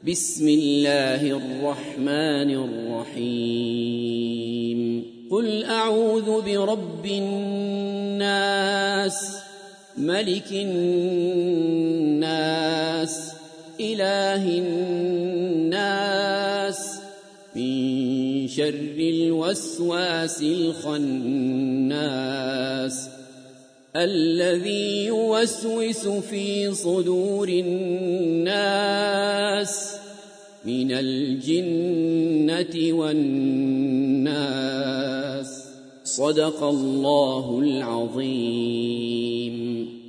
بسم الله الرحمن الرحيم قل أعوذ برب الناس ملك الناس إله الناس من شر الوسواس الخناس الذي يوسوس في صدور الناس من الجنة والناس. صدق الله العظيم.